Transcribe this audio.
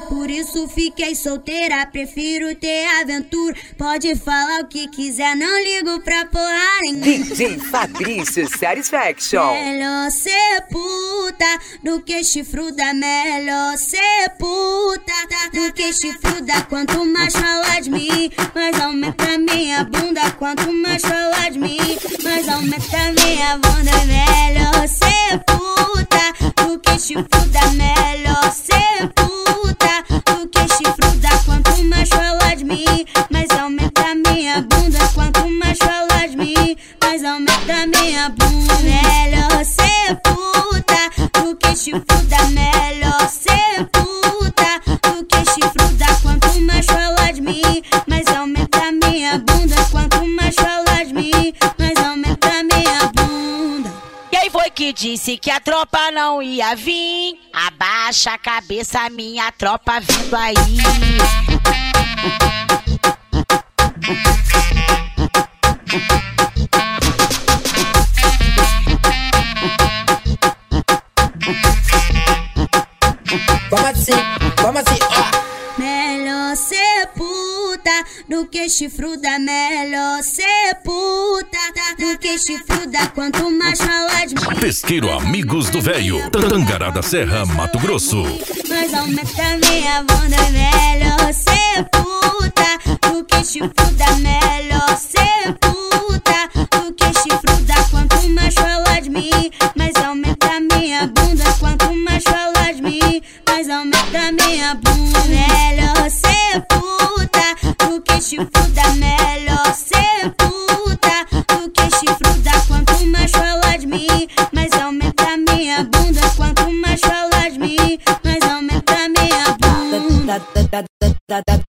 Por isso fiquei solteira, prefiro ter aventura. Pode falar o que quiser, não ligo pra porra nenhuma. DJ Fabrício Satisfaction. Melhor ser puta do que chifruda. Melhor ser puta do que chifruda. Quanto mais falar de mim, mais aumenta minha bunda. Quanto mais falar de mim, mais aumenta minha bunda. Melhor ser puta do que chifruda. Melhor ser puta do que chifruda. Quanto mais falar de mim, mais aumenta minha bunda. Quanto mais falar de mim, mais aumenta minha bunda. Melhor ser puta do que chifruda. Melhor ser puta do que chifruda. Quanto mais falar de mim, mais aumenta minha bunda. Quanto mais falar de mim, mais aumenta minha bunda. Quem foi que disse que a tropa não ia vir? Abaixa a cabeça, minha tropa vindo aí. Vamos assim, ó. Melhor ser puta do que chifruda. Melhor ser puta do que chifruda. Quanto mais falar de mim, Pesqueiro Amigos do Velho, Tangará da Serra, Mato Grosso. mas aumenta minha bunda. Melhor ser puta do que chifruda. Melhor ser puta do que chifruda. Quanto mais falar de mim, mais aumenta minha bunda. Quanto mais falar de mim, mais aumenta minha bunda. Melhor ser puta do que chifruda. Melhor ser puta do que chifruda. Quanto mais falar de mim, mais aumenta minha bunda. Quanto mais falar de mim, mais aumenta minha bunda.